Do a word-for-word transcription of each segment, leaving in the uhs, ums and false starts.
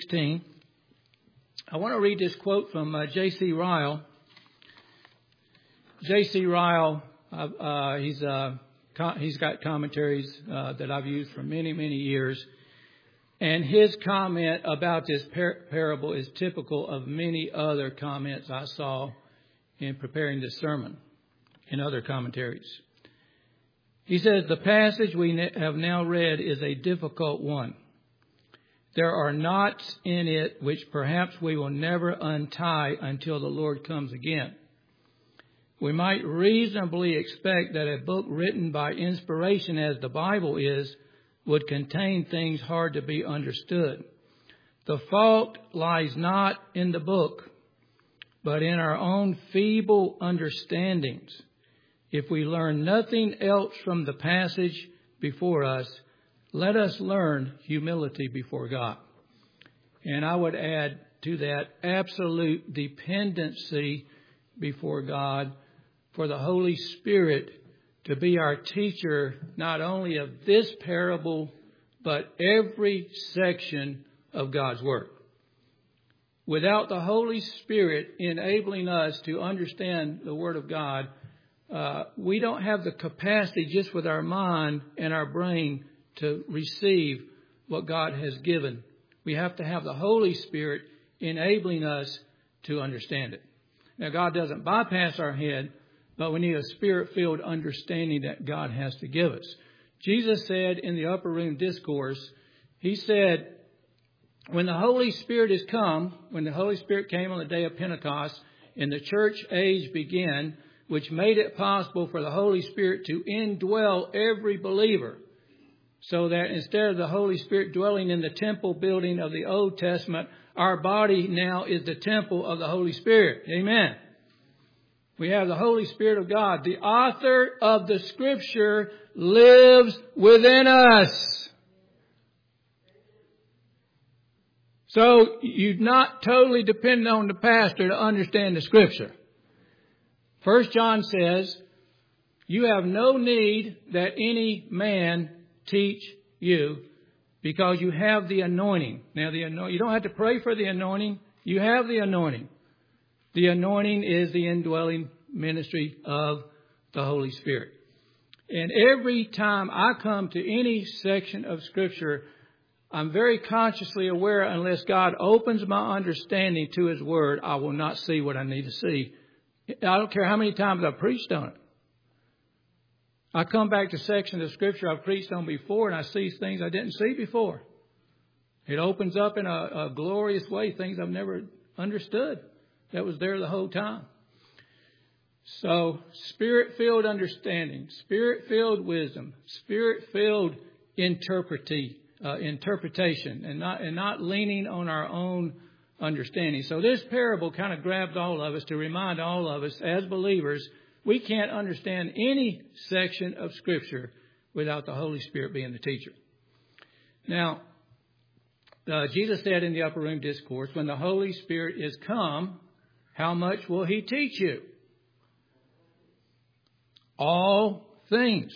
sixteen. I want to read this quote from uh, J C Ryle. J C Ryle, uh, uh, he's uh, com- he's got commentaries uh, that I've used for many, many years. And his comment about this par- parable is typical of many other comments I saw in preparing this sermon in other commentaries. He says, the passage we ne- have now read is a difficult one. There are knots in it which perhaps we will never untie until the Lord comes again. We might reasonably expect that a book written by inspiration, as the Bible is, would contain things hard to be understood. The fault lies not in the book, but in our own feeble understandings. If we learn nothing else from the passage before us, let us learn humility before God. And I would add to that absolute dependency before God for the Holy Spirit to be our teacher, not only of this parable, but every section of God's Word. Without the Holy Spirit enabling us to understand the Word of God, uh, we don't have the capacity just with our mind and our brain to receive what God has given. We have to have the Holy Spirit enabling us to understand it. Now, God doesn't bypass our head, but we need a Spirit-filled understanding that God has to give us. Jesus said in the Upper Room Discourse, He said, when the Holy Spirit has come, when the Holy Spirit came on the day of Pentecost and the church age began, which made it possible for the Holy Spirit to indwell every believer, so that instead of the Holy Spirit dwelling in the temple building of the Old Testament, our body now is the temple of the Holy Spirit. Amen. We have the Holy Spirit of God. The author of the Scripture lives within us. So you're not totally dependent on the pastor to understand the Scripture. First John says, you have no need that any man teach you because you have the anointing. Now, the anointing, you don't have to pray for the anointing. You have the anointing. The anointing is the indwelling ministry of the Holy Spirit. And every time I come to any section of Scripture, I'm very consciously aware unless God opens my understanding to His Word, I will not see what I need to see. I don't care how many times I've preached on it. I come back to sections of Scripture I've preached on before and I see things I didn't see before. It opens up in a, a glorious way, things I've never understood that was there the whole time. So, Spirit-filled understanding, Spirit-filled wisdom, Spirit-filled interpreting, uh, interpretation, and not and not leaning on our own understanding. So this parable kind of grabs all of us to remind all of us as believers, we can't understand any section of Scripture without the Holy Spirit being the teacher. Now, uh, Jesus said in the Upper Room Discourse, when the Holy Spirit is come, how much will He teach you? All things.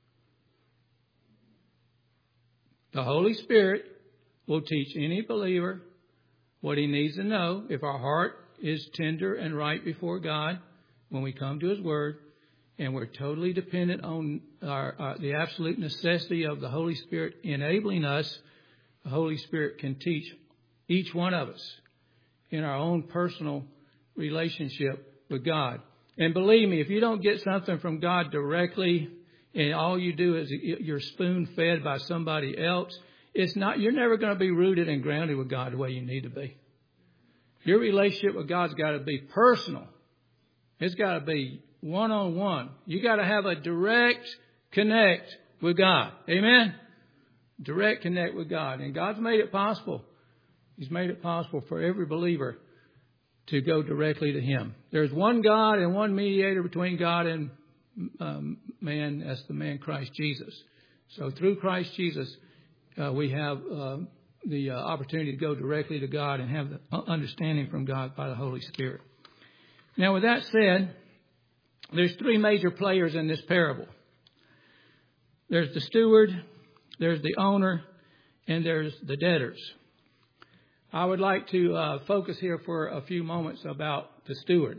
The Holy Spirit will teach any believer what he needs to know if our heart is tender and right before God when we come to His Word, and we're totally dependent on our, our, the absolute necessity of the Holy Spirit enabling us. The Holy Spirit can teach each one of us in our own personal relationship with God. And believe me, if you don't get something from God directly and all you do is you're spoon-fed by somebody else, it's not, you're never going to be rooted and grounded with God the way you need to be. Your relationship with God's got to be personal. It's got to be one-on-one. You got to have a direct connect with God. Amen? Direct connect with God. And God's made it possible. He's made it possible for every believer to go directly to Him. There's one God and one mediator between God and um, man. That's the man Christ Jesus. So through Christ Jesus, uh, we have uh, the uh, opportunity to go directly to God and have the understanding from God by the Holy Spirit. Now, with that said, there's three major players in this parable. There's the steward, there's the owner, and there's the debtors. I would like to uh, focus here for a few moments about the steward.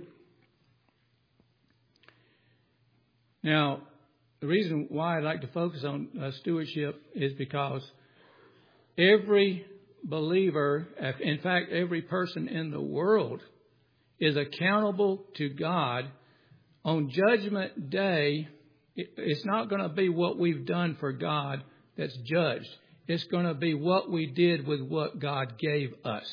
Now, the reason why I'd like to focus on uh, stewardship is because every believer, in fact, every person in the world is accountable to God. On Judgment Day, it's not going to be what we've done for God that's judged. It's going to be what we did with what God gave us.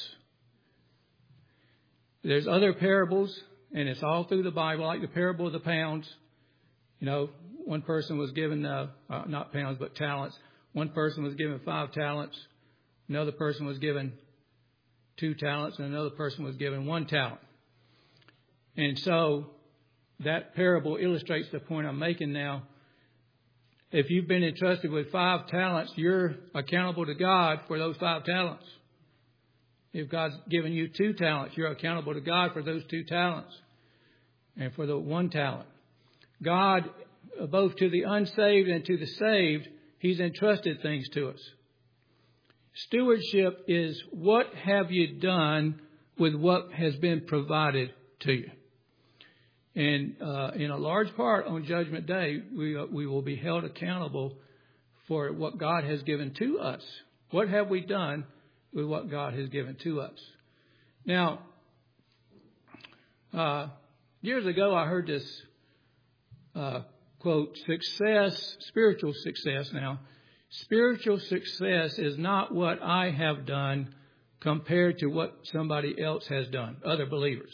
There's other parables, and it's all through the Bible, like the parable of the pounds. You know, one person was given, uh, uh, not pounds, but talents. One person was given five talents. Another person was given two talents, and another person was given one talent. And so that parable illustrates the point I'm making now. If you've been entrusted with five talents, you're accountable to God for those five talents. If God's given you two talents, you're accountable to God for those two talents and for the one talent. God, both to the unsaved and to the saved, He's entrusted things to us. Stewardship is what have you done with what has been provided to you. And uh, in a large part on Judgment Day, we uh, we will be held accountable for what God has given to us. What have we done with what God has given to us? Now, uh, years ago, I heard this uh, quote, success, spiritual success now. Spiritual success is not what I have done compared to what somebody else has done, other believers.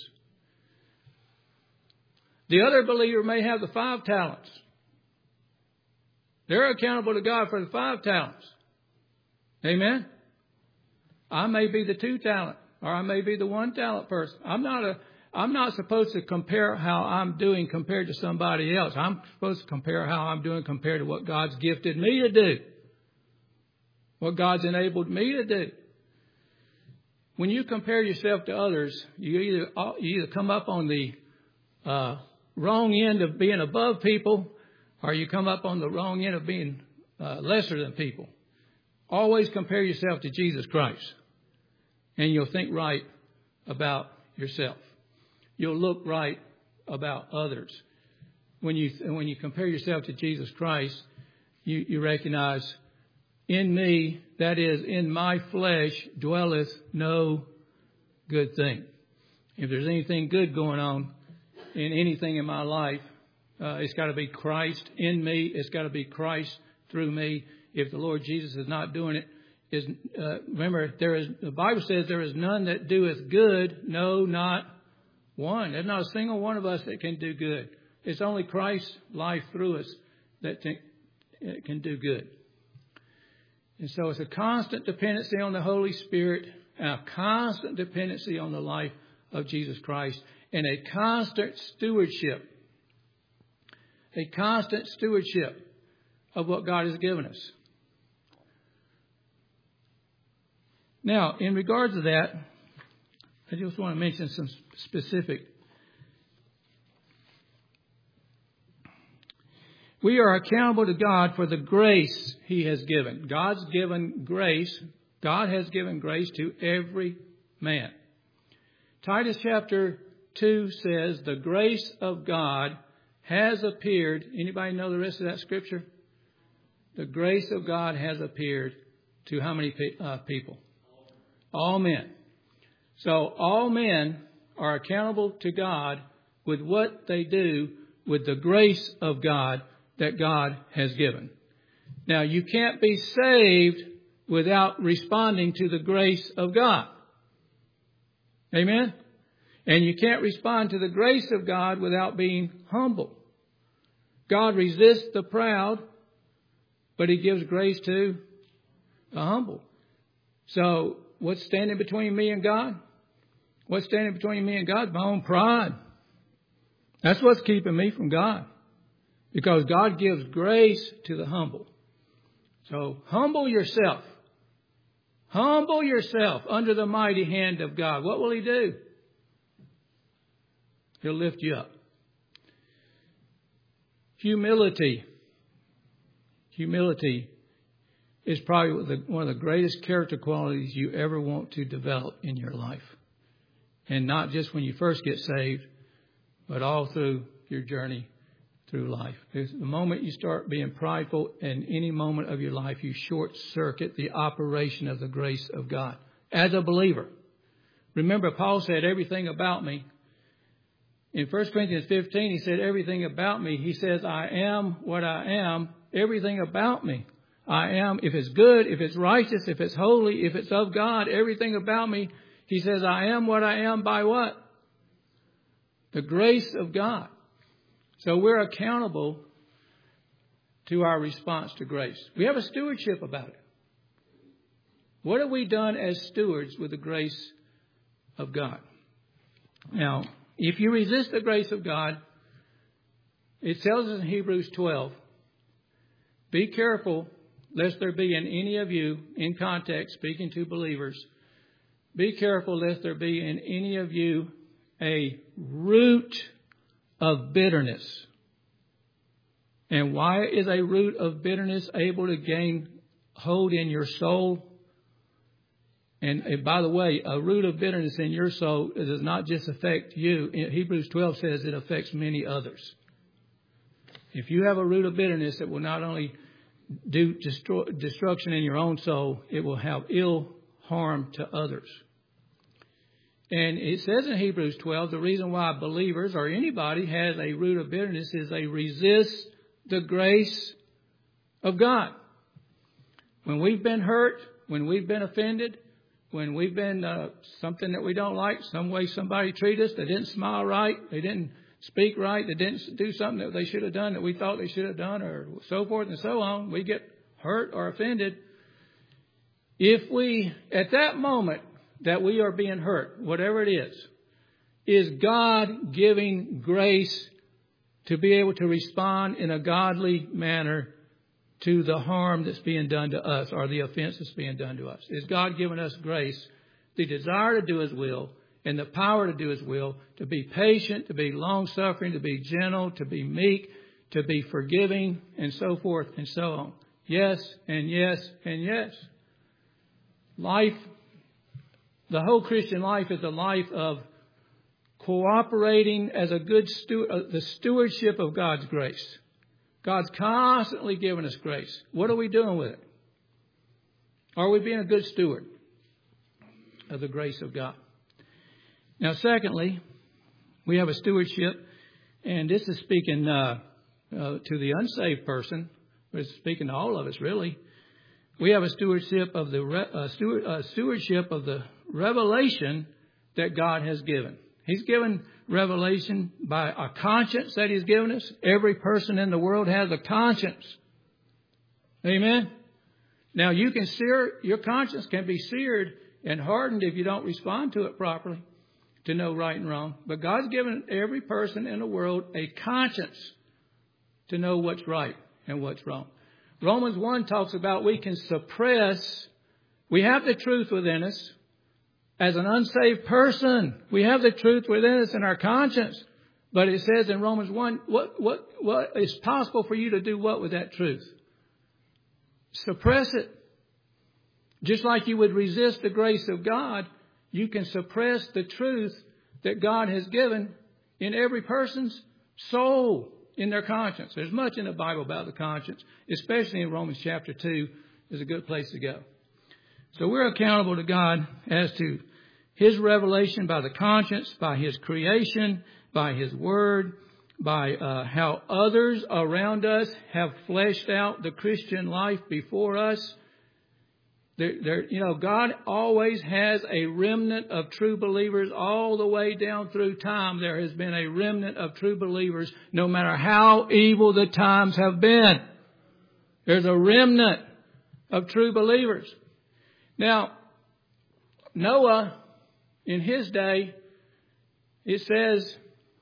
The other believer may have the five talents. They're accountable to God for the five talents. Amen? I may be the two talent, or I may be the one talent person. I'm not a, I'm not supposed to compare how I'm doing compared to somebody else. I'm supposed to compare how I'm doing compared to what God's gifted me to do. What God's enabled me to do. When you compare yourself to others, you either you either come up on the uh, wrong end of being above people, or you come up on the wrong end of being uh, lesser than people. Always compare yourself to Jesus Christ, and you'll think right about yourself. You'll look right about others. When you when you compare yourself to Jesus Christ, you, you recognize, in me, that is, in my flesh, dwelleth no good thing. If there's anything good going on in anything in my life, uh, it's got to be Christ in me. It's got to be Christ through me. If the Lord Jesus is not doing it, is uh, remember, there is the Bible says there is none that doeth good, no, not one. There's not a single one of us that can do good. It's only Christ's life through us that t- can do good. And so it's a constant dependency on the Holy Spirit, and a constant dependency on the life of Jesus Christ, and a constant stewardship. A constant stewardship of what God has given us. Now, in regards to that, I just want to mention some specific. We are accountable to God for the grace He has given. God's given grace. God has given grace to every man. Titus chapter two says, the grace of God has appeared. Anybody know the rest of that scripture? The grace of God has appeared to how many pe- uh, people? All men. So all men are accountable to God with what they do with the grace of God that God has given. Now, you can't be saved without responding to the grace of God. Amen? And you can't respond to the grace of God without being humble. God resists the proud, but He gives grace to the humble. So, what's standing between me and God? What's standing between me and God? My own pride. That's what's keeping me from God. Because God gives grace to the humble. So humble yourself. Humble yourself under the mighty hand of God. What will He do? He'll lift you up. Humility. Humility is probably the, one of the greatest character qualities you ever want to develop in your life. And not just when you first get saved, but all through your journey through life. Because the moment you start being prideful in any moment of your life, you short circuit the operation of the grace of God. As a believer, remember Paul said everything about me. In First Corinthians fifteen, he said everything about me. He says, I am what I am. Everything about me. I am, if it's good, if it's righteous, if it's holy, if it's of God, everything about me. He says, I am what I am by what? The grace of God. So we're accountable to our response to grace. We have a stewardship about it. What have we done as stewards with the grace of God? Now, if you resist the grace of God, it tells us in Hebrews twelve, be careful lest there be in any of you, in context, speaking to believers, be careful lest there be in any of you a root of bitterness. And why is a root of bitterness able to gain hold in your soul? And, and by the way, a root of bitterness in your soul does not just affect you. Hebrews twelve says it affects many others. If you have a root of bitterness, it will not only do destroy, destruction in your own soul, it will have ill harm to others. And it says in Hebrews twelve, the reason why believers or anybody has a root of bitterness is they resist the grace of God. When we've been hurt, when we've been offended, when we've been uh, something that we don't like, some way somebody treated us, they didn't smile right, they didn't speak right, they didn't do something that they should have done that we thought they should have done, or so forth and so on, we get hurt or offended. If we, at that moment that we are being hurt, whatever it is, is God giving grace to be able to respond in a godly manner to the harm that's being done to us or the offense that's being done to us? Is God giving us grace, the desire to do His will and the power to do His will, to be patient, to be long-suffering, to be gentle, to be meek, to be forgiving, and so forth and so on? Yes, and yes, and yes. Life, the whole Christian life is a life of cooperating as a good steward, uh, the stewardship of God's grace. God's constantly giving us grace. What are we doing with it? Are we being a good steward of the grace of God? Now, secondly, we have a stewardship, and this is speaking uh, uh, to the unsaved person, but it's speaking to all of us, really. We have a stewardship of the re- uh, steward, uh, stewardship of the revelation that God has given. He's given revelation by a conscience that He's given us. Every person in the world has a conscience. Amen. Now, you can sear, your conscience can be seared and hardened if you don't respond to it properly to know right and wrong. But God's given every person in the world a conscience to know what's right and what's wrong. Romans one talks about we can suppress. We have the truth within us. As an unsaved person, we have the truth within us in our conscience. But it says in Romans one, what, what, what is possible for you to do what with that truth? Suppress it. Just like you would resist the grace of God, you can suppress the truth that God has given in every person's soul, in their conscience. There's much in the Bible about the conscience, especially in Romans chapter two is a good place to go. So we're accountable to God as to His revelation by the conscience, by His creation, by His word, by uh, how others around us have fleshed out the Christian life before us. There, there, you know, God always has a remnant of true believers all the way down through time. There has been a remnant of true believers, no matter how evil the times have been. There's a remnant of true believers. Now, Noah, in his day, it says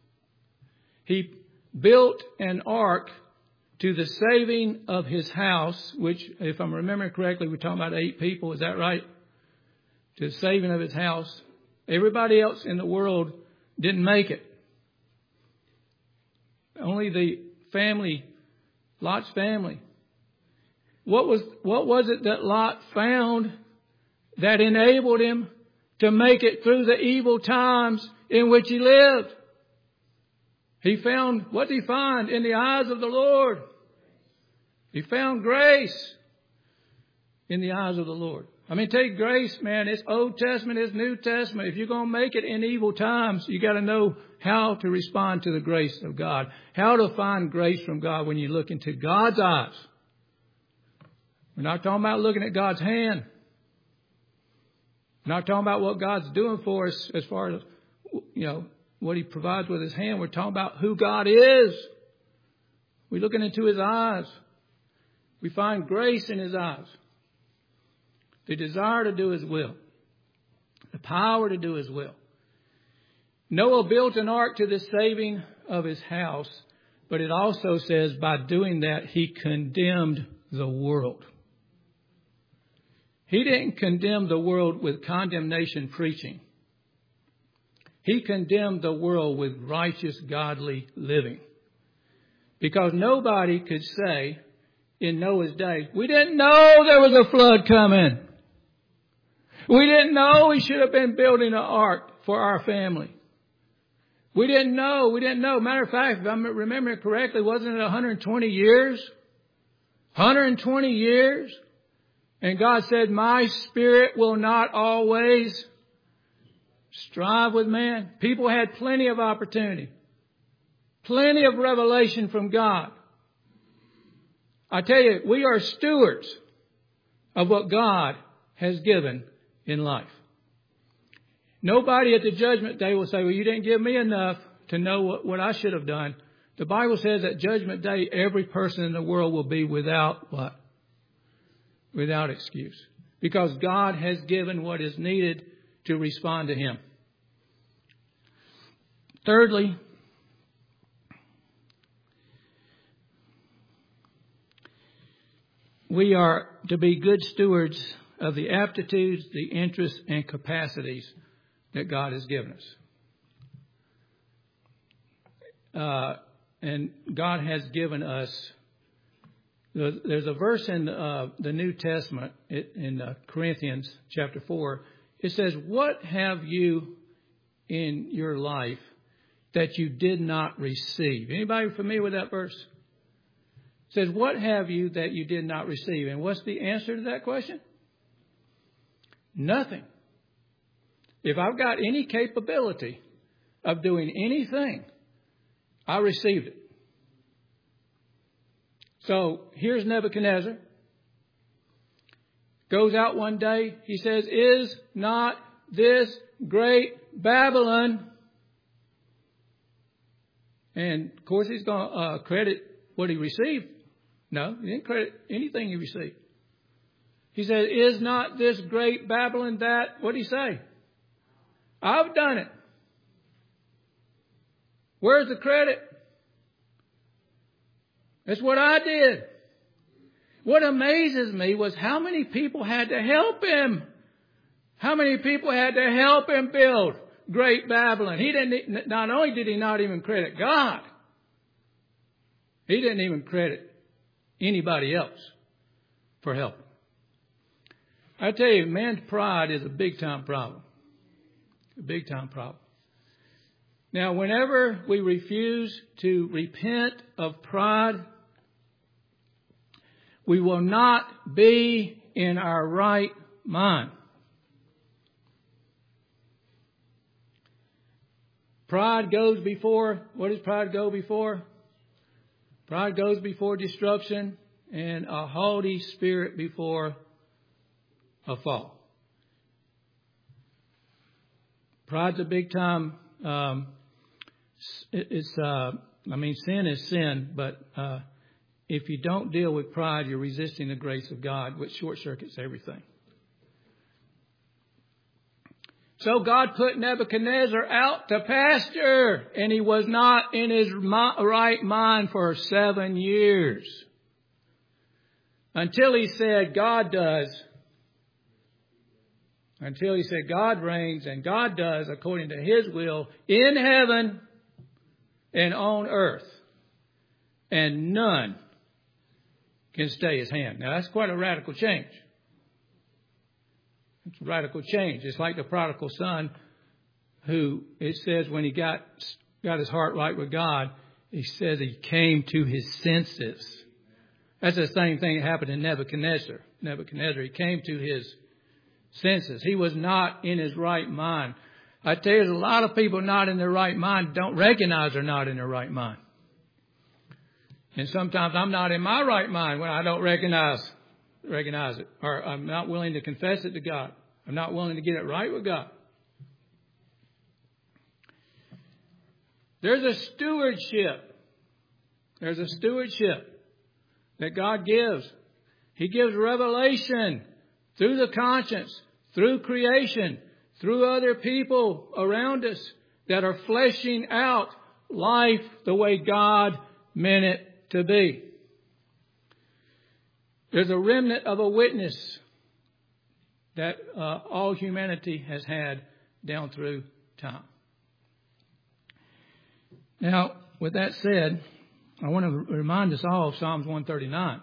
he built an ark to the saving of his house, which, if I'm remembering correctly, we're talking about eight people. Is that right? To the saving of his house. Everybody else in the world didn't make it. Only the family, Lot's family. What was, what was it that Lot found that enabled him to make it through the evil times in which he lived? He found, what did he find in the eyes of the Lord? He found grace in the eyes of the Lord. I mean, take grace, man. It's Old Testament, it's New Testament. If you're going to make it in evil times, you got to know how to respond to the grace of God. How to find grace from God when you look into God's eyes. We're not talking about looking at God's hand. We're not talking about what God's doing for us as far as, you know, what He provides with His hand. We're talking about who God is. We're looking into His eyes. We find grace in His eyes. The desire to do His will. The power to do His will. Noah built an ark to the saving of his house, but it also says by doing that he condemned the world. He didn't condemn the world with condemnation preaching. He condemned the world with righteous, godly living. Because nobody could say in Noah's day, we didn't know there was a flood coming. We didn't know we should have been building an ark for our family. We didn't know. We didn't know. Matter of fact, if I remember it correctly, wasn't it one hundred twenty years? one hundred twenty years. And God said, my spirit will not always strive with man. People had plenty of opportunity. Plenty of revelation from God. I tell you, we are stewards of what God has given in life. Nobody at the judgment day will say, well, you didn't give me enough to know what, what I should have done. The Bible says at judgment day, every person in the world will be without what? Without excuse. Because God has given what is needed to respond to Him. Thirdly, we are to be good stewards of the aptitudes, the interests, and capacities that God has given us. Uh, and God has given us, there's a verse in uh, the New Testament, in uh, Corinthians chapter four. It says, what have you in your life that you did not receive? Anybody familiar with that verse? It says, what have you that you did not receive? And what's the answer to that question? Nothing. If I've got any capability of doing anything, I received it. So here's Nebuchadnezzar. Goes out one day. He says, is not this great Babylon? And of course he's going to uh, credit what he received. No, he didn't credit anything he received. He said, is not this great Babylon that? What did he say? I've done it. Where's the credit? That's what I did. What amazes me was how many people had to help him. How many people had to help him build great Babylon? He didn't, not only did he not even credit God, he didn't even credit anybody else for helping. I tell you, man's pride is a big time problem. A big time problem. Now, whenever we refuse to repent of pride, we will not be in our right mind. Pride goes before, what does pride go before? Pride goes before destruction, and a haughty spirit before a fall. Pride's a big time. Um, it's, uh, I mean, sin is sin, but uh, if you don't deal with pride, you're resisting the grace of God, which short circuits everything. So God put Nebuchadnezzar out to pasture, and he was not in his right mind for seven years. Until he said, God does. Until he said, God reigns and God does according to His will in heaven and on earth. And none can stay his hand. Now, that's quite a radical change. It's a radical change. It's like the prodigal son who, it says, when he got got his heart right with God, he says he came to his senses. That's the same thing that happened in Nebuchadnezzar. Nebuchadnezzar, he came to his senses. He was not in his right mind. I tell you, there's a lot of people not in their right mind don't recognize they're not in their right mind. And sometimes I'm not in my right mind when I don't recognize recognize it. Or I'm not willing to confess it to God. I'm not willing to get it right with God. There's a stewardship. There's a stewardship that God gives. He gives revelation through the conscience, through creation, through other people around us that are fleshing out life the way God meant it to be. There's a remnant of a witness that uh, all humanity has had down through time. Now, with that said, I want to remind us all of Psalms one thirty-nine.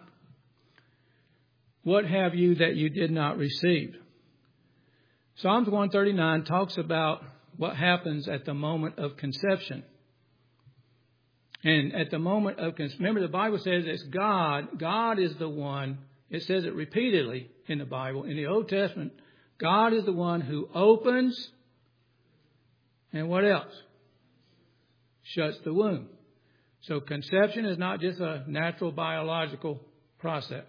What have you that you did not receive? Psalms one thirty-nine talks about what happens at the moment of conception. And at the moment of conception, remember the Bible says it's God. God is the one. It says it repeatedly in the Bible. In the Old Testament, God is the one who opens. And what else? Shuts the womb. So conception is not just a natural biological process.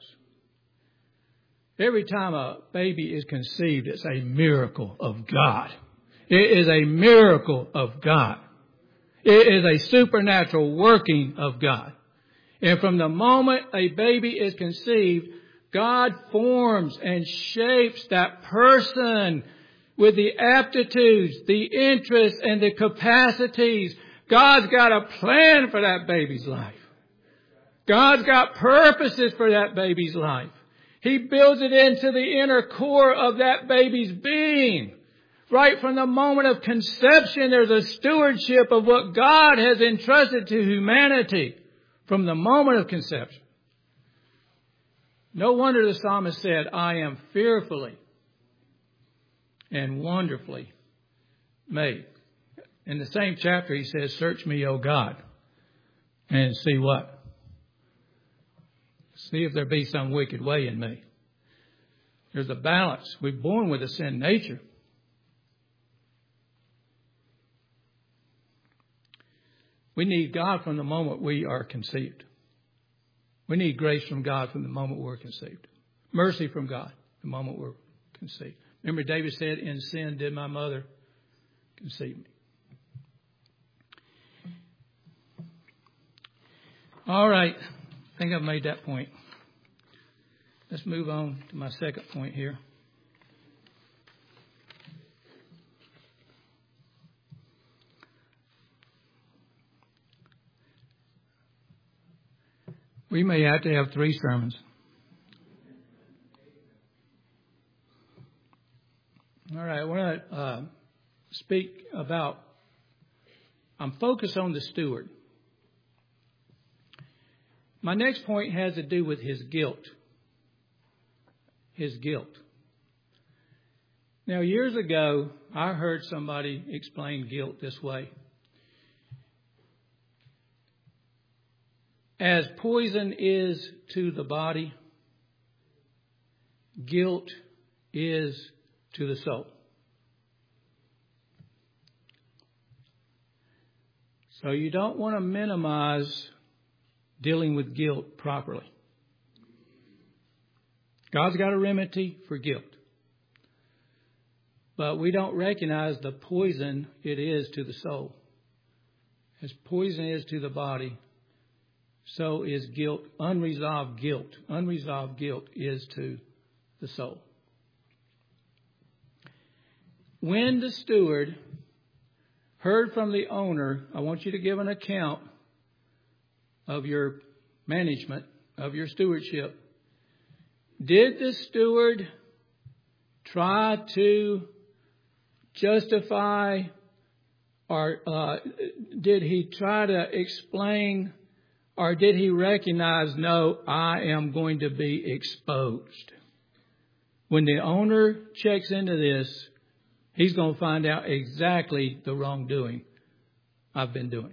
Every time a baby is conceived, it's a miracle of God. It is a miracle of God. It is a supernatural working of God. And from the moment a baby is conceived, God forms and shapes that person with the aptitudes, the interests, and the capacities. God's got a plan for that baby's life. God's got purposes for that baby's life. He builds it into the inner core of that baby's being. Right from the moment of conception, there's a stewardship of what God has entrusted to humanity from the moment of conception. No wonder the psalmist said, I am fearfully and wonderfully made. In the same chapter, he says, search me, O God, and see what? See if there be some wicked way in me. There's a balance. We're born with a sin nature. We need God from the moment we are conceived. We need grace from God from the moment we're conceived. Mercy from God the moment we're conceived. Remember David said, in sin did my mother conceive me. All right. I think I've made that point. Let's move on to my second point here. We may have to have three sermons. All right. I want to uh, speak about, I'm focused on the steward. My next point has to do with his guilt. His guilt. Now, years ago, I heard somebody explain guilt this way. As poison is to the body, guilt is to the soul. So you don't want to minimize dealing with guilt properly. God's got a remedy for guilt. But we don't recognize the poison it is to the soul. As poison is to the body, so is guilt, unresolved guilt. Unresolved guilt is to the soul. When the steward heard from the owner, I want you to give an account of your management, of your stewardship. Did the steward try to justify or uh, did he try to explain Or did he recognize, no, I am going to be exposed? When the owner checks into this, he's going to find out exactly the wrongdoing I've been doing.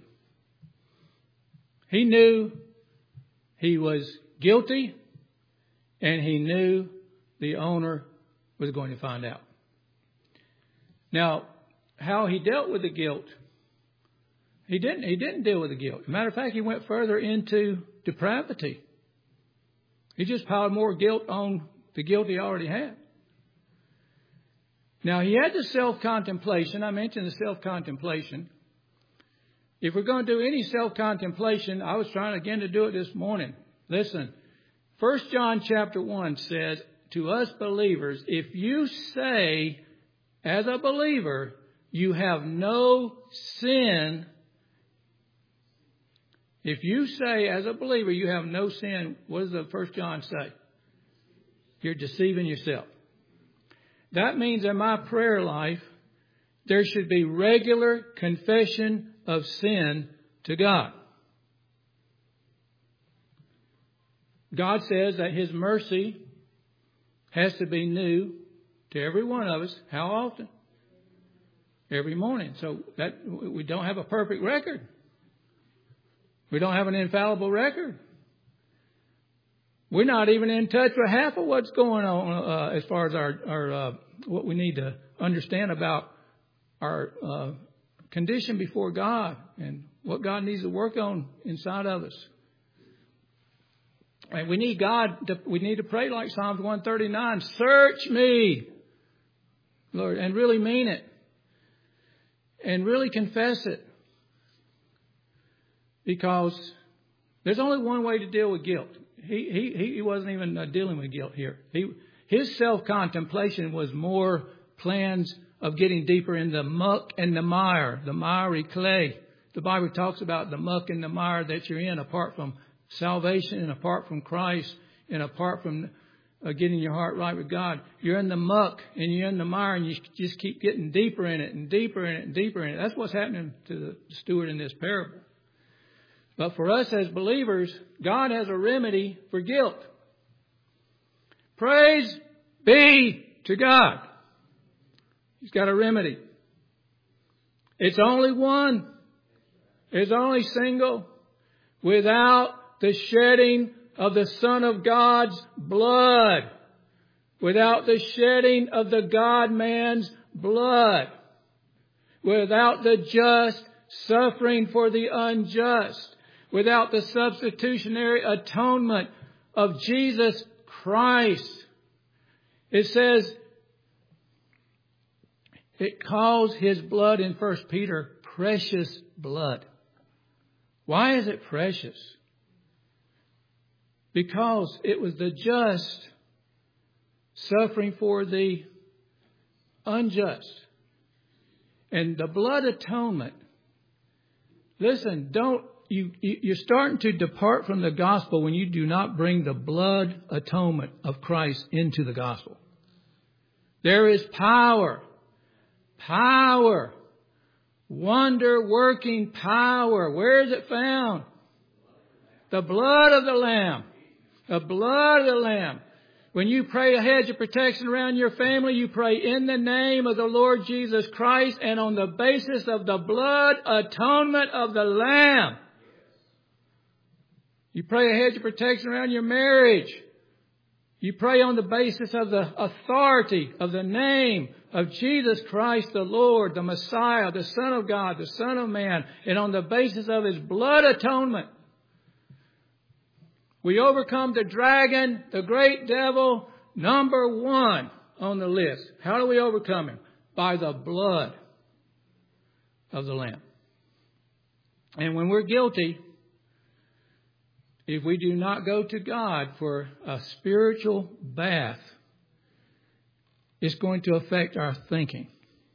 He knew he was guilty, and he knew the owner was going to find out. Now, how he dealt with the guilt, he didn't, he didn't deal with the guilt. As a matter of fact, he went further into depravity. He just piled more guilt on the guilt he already had. Now, he had the self-contemplation. I mentioned the self-contemplation. If we're going to do any self-contemplation, I was trying again to do it this morning. Listen, First John chapter one says to us believers, if you say as a believer, you have no sin. If you say as a believer, you have no sin, what does the First John say? You're deceiving yourself. That means in my prayer life, there should be regular confession of sin to God. God says that His mercy has to be new to every one of us. How often? Every morning. So that we don't have a perfect record. We don't have an infallible record. We're not even in touch with half of what's going on uh, as far as our, our uh, what we need to understand about our uh, condition before God and what God needs to work on inside of us. And we need God to, we need to pray like Psalms one thirty-nine. Search me, Lord, and really mean it. And really confess it. Because there's only one way to deal with guilt. He he he wasn't even uh, dealing with guilt here. He his self-contemplation was more plans of getting deeper in the muck and the mire, the miry clay. The Bible talks about the muck and the mire that you're in apart from salvation and apart from Christ and apart from uh, getting your heart right with God. You're in the muck and you're in the mire and you just keep getting deeper in it and deeper in it and deeper in it. That's what's happening to the steward in this parable. But for us as believers, God has a remedy for guilt. Praise be to God. He's got a remedy. It's only one. It's only single. Without the shedding of the Son of God's blood. Without the shedding of the God-man's blood. Without the just suffering for the unjust. Without the substitutionary atonement of Jesus Christ. It says, it calls His blood in First Peter precious blood. Why is it precious? Because it was the just suffering for the unjust. And the blood atonement, listen, don't You, you're starting to depart from the gospel when you do not bring the blood atonement of Christ into the gospel. There is power, power, wonder-working power. Where is it found? The blood of the Lamb. The blood of the Lamb. When you pray a hedge of protection around your family, you pray in the name of the Lord Jesus Christ and on the basis of the blood atonement of the Lamb. You pray a hedge of protection around your marriage. You pray on the basis of the authority of the name of Jesus Christ the Lord, the Messiah, the Son of God, the Son of Man, and on the basis of His blood atonement. We overcome the dragon, the great devil, number one on the list. How do we overcome him? By the blood of the Lamb. And when we're guilty, if we do not go to God for a spiritual bath, it's going to affect our thinking.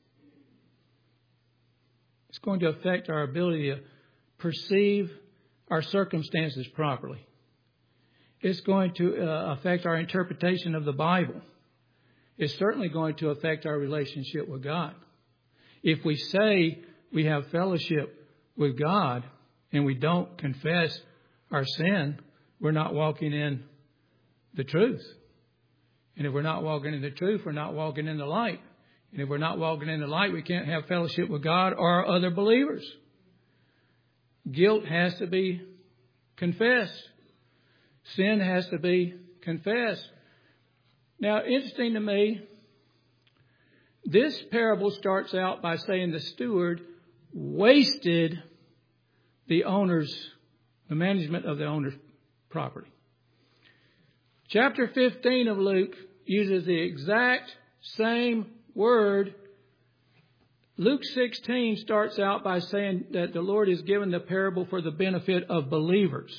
It's going to affect our ability to perceive our circumstances properly. It's going to uh, affect our interpretation of the Bible. It's certainly going to affect our relationship with God. If we say we have fellowship with God and we don't confess our sin, we're not walking in the truth. And if we're not walking in the truth, we're not walking in the light. And if we're not walking in the light, we can't have fellowship with God or other believers. Guilt has to be confessed. Sin has to be confessed. Now, interesting to me, this parable starts out by saying the steward wasted the owner's, the management of the owner's property. Chapter fifteen of Luke uses the exact same word. Luke sixteen starts out by saying that the Lord has given the parable for the benefit of believers.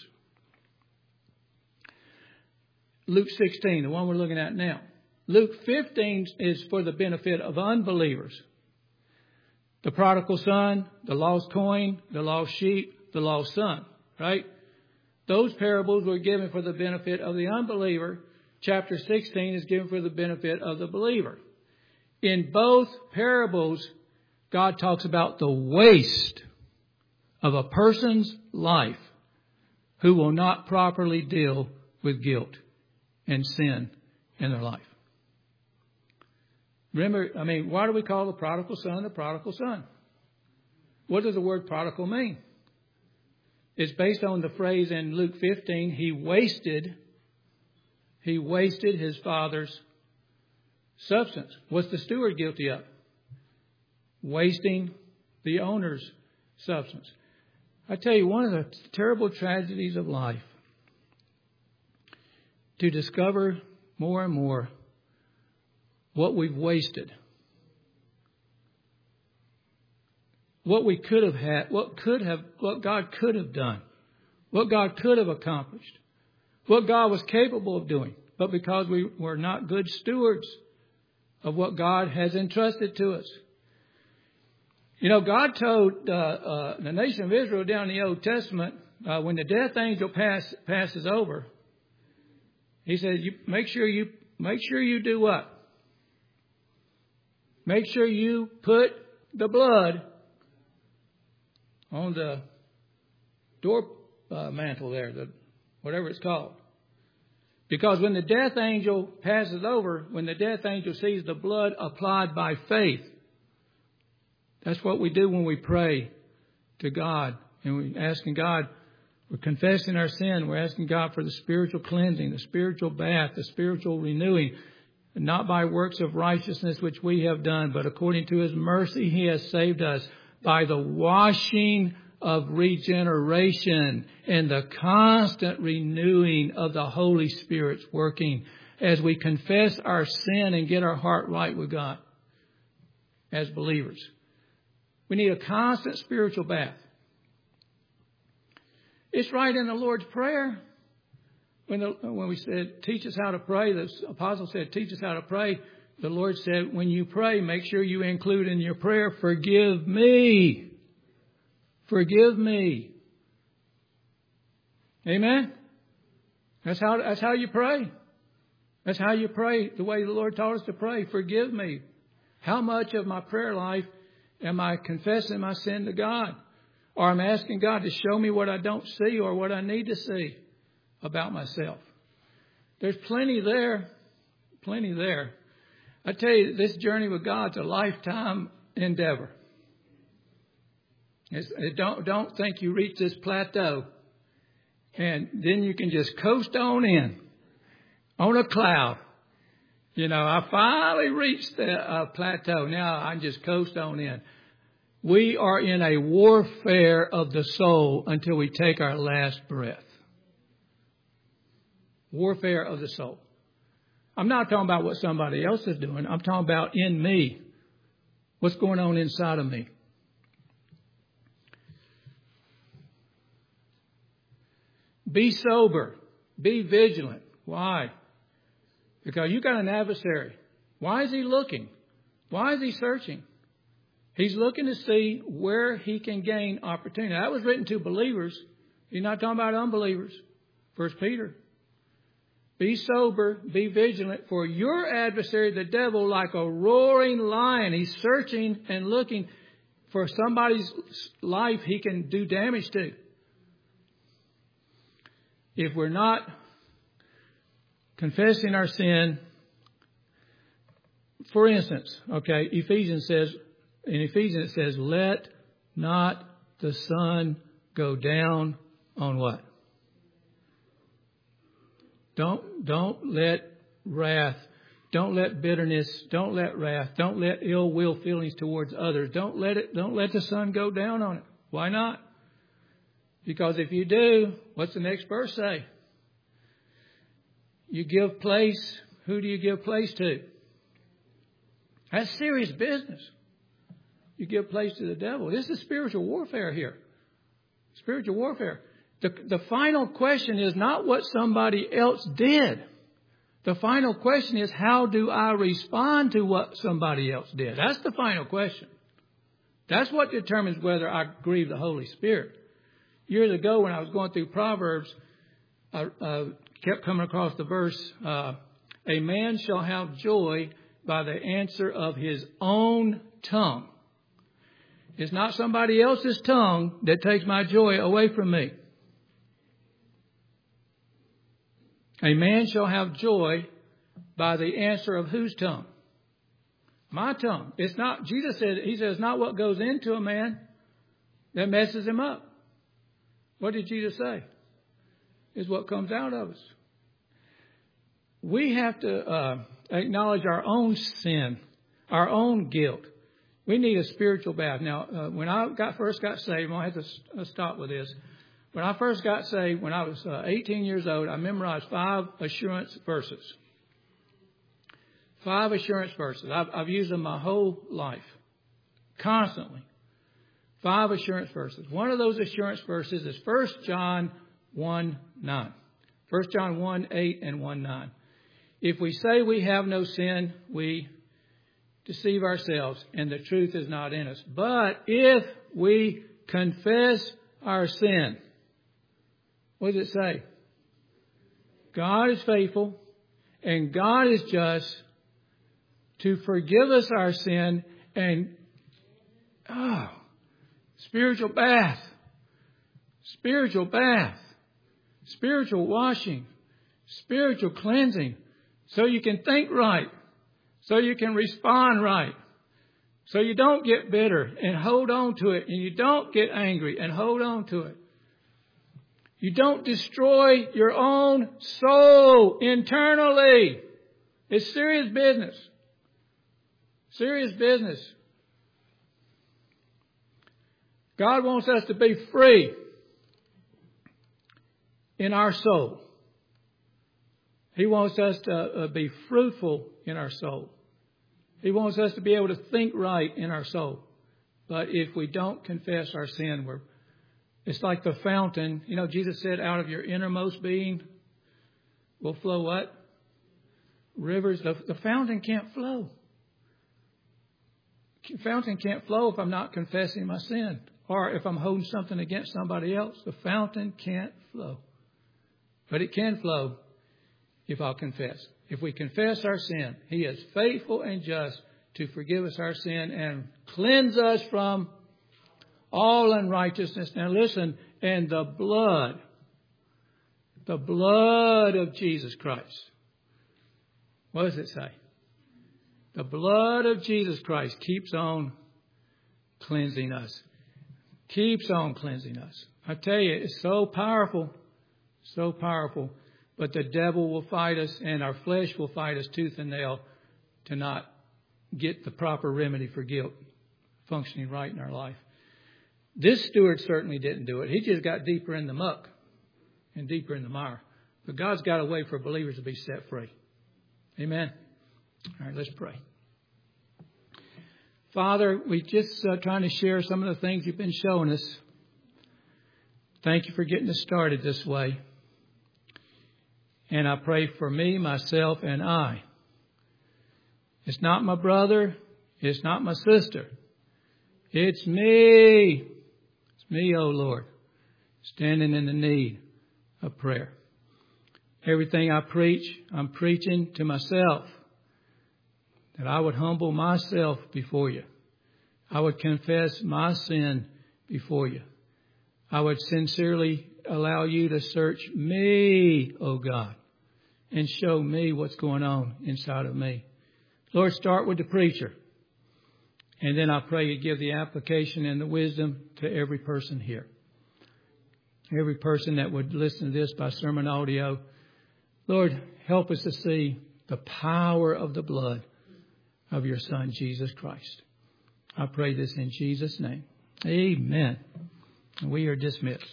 Luke sixteen, the one we're looking at now. Luke fifteen is for the benefit of unbelievers. The prodigal son, the lost coin, the lost sheep, the lost son, right? Those parables were given for the benefit of the unbeliever. Chapter sixteen is given for the benefit of the believer. In both parables, God talks about the waste of a person's life who will not properly deal with guilt and sin in their life. Remember, I mean, why do we call the prodigal son the prodigal son? What does the word prodigal mean? It's based on the phrase in Luke fifteen, he wasted, he wasted his father's substance. What's the steward guilty of? Wasting the owner's substance. I tell you, one of the terrible tragedies of life, to discover more and more what we've wasted, what we could have had, what could have, what God could have done, what God could have accomplished, what God was capable of doing, but because we were not good stewards of what God has entrusted to us. You know, God told uh, uh, the nation of Israel down in the Old Testament, uh, when the death angel pass, passes over, He says, "You make sure you make sure you do what? Make sure you put the blood on the door uh, mantle there, the whatever it's called." Because when the death angel passes over, when the death angel sees the blood applied by faith, that's what we do when we pray to God. And we're asking God, we're confessing our sin. We're asking God for the spiritual cleansing, the spiritual bath, the spiritual renewing. Not by works of righteousness which we have done, but according to His mercy He has saved us by the washing of regeneration and the constant renewing of the Holy Spirit's working as we confess our sin and get our heart right with God as believers. We need a constant spiritual bath. It's right in the Lord's Prayer. When, the, when we said, teach us how to pray, the apostle said, teach us how to pray. The Lord said, when you pray, make sure you include in your prayer, forgive me. Forgive me. Amen? That's how, that's how you pray. That's how you pray the way the Lord taught us to pray. Forgive me. How much of my prayer life am I confessing my sin to God? Or I'm asking God to show me what I don't see or what I need to see about myself. There's plenty there. Plenty there. I tell you, this journey with God's a lifetime endeavor. It's, it don't, don't think you reach this plateau and then you can just coast on in on a cloud. You know, I finally reached the uh, plateau. Now I can just coast on in. We are in a warfare of the soul until we take our last breath. Warfare of the soul. I'm not talking about what somebody else is doing. I'm talking about in me. What's going on inside of me? Be sober. Be vigilant. Why? Because you got an adversary. Why is he looking? Why is he searching? He's looking to see where he can gain opportunity. That was written to believers. He's not talking about unbelievers. First Peter. Be sober, be vigilant, for your adversary, the devil, like a roaring lion, he's searching and looking for somebody's life he can do damage to. if we're not confessing our sin, for instance, okay, Ephesians says, in Ephesians it says, let not the sun go down on what? Don't, don't let wrath, don't let bitterness, don't let wrath, don't let ill will feelings towards others. Don't let it, don't let the sun go down on it. Why not? Because if you do, what's the next verse say? You give place. Who do you give place to? That's serious business. You give place to the devil. This is spiritual warfare here. Spiritual warfare. The, the final question is not what somebody else did. The final question is, how do I respond to what somebody else did? That's the final question. That's what determines whether I grieve the Holy Spirit. Years ago, when I was going through Proverbs, I uh, kept coming across the verse, uh, a man shall have joy by the answer of his own tongue. It's not somebody else's tongue that takes my joy away from me. A man shall have joy by the answer of whose tongue? My tongue. It's not, Jesus said, he says, not what goes into a man that messes him up. What did Jesus say? It's what comes out of us. We have to uh, acknowledge our own sin, our own guilt. We need a spiritual bath. Now, uh, when I got first got saved, I have to st- stop with this. When I first got saved, when I was uh, eighteen years old, I memorized five assurance verses. Five assurance verses. I've, I've used them my whole life, constantly. Five assurance verses. One of those assurance verses is First John one nine. First John one eight and one nine. If we say we have no sin, we deceive ourselves, and the truth is not in us. But if we confess our sin, what does it say? God is faithful and God is just to forgive us our sin and, oh, spiritual bath, spiritual bath, spiritual washing, spiritual cleansing, so you can think right, so you can respond right, so you don't get bitter and hold on to it, and you don't get angry and hold on to it. You don't destroy your own soul internally. It's serious business. Serious business. God wants us to be free in our soul. He wants us to uh, be fruitful in our soul. He wants us to be able to think right in our soul. But if we don't confess our sin, we're It's like the fountain. You know, Jesus said, out of your innermost being will flow what? Rivers. The, the fountain can't flow. The fountain can't flow if I'm not confessing my sin. Or if I'm holding something against somebody else. The fountain can't flow. But it can flow if I'll confess. If we confess our sin, He is faithful and just to forgive us our sin and cleanse us from all unrighteousness. Now listen, and the blood, the blood of Jesus Christ. What does it say? The blood of Jesus Christ keeps on cleansing us. Keeps on cleansing us. I tell you, it's so powerful, so powerful. But the devil will fight us and our flesh will fight us tooth and nail to not get the proper remedy for guilt functioning right in our life. This steward certainly didn't do it. He just got deeper in the muck and deeper in the mire. But God's got a way for believers to be set free. Amen. All right, let's pray. Father, we're just uh, trying to share some of the things you've been showing us. Thank you for getting us started this way. And I pray for me, myself, and I. It's not my brother. It's not my sister. It's me. It's me, oh Lord, standing in the need of prayer. Everything I preach, I'm preaching to myself. That I would humble myself before you. I would confess my sin before you. I would sincerely allow you to search me, oh God, and show me what's going on inside of me. Lord, start with the preacher. And then I pray you give the application and the wisdom to every person here. Every person that would listen to this by sermon audio. Lord, help us to see the power of the blood of your Son, Jesus Christ. I pray this in Jesus' name. Amen. We are dismissed.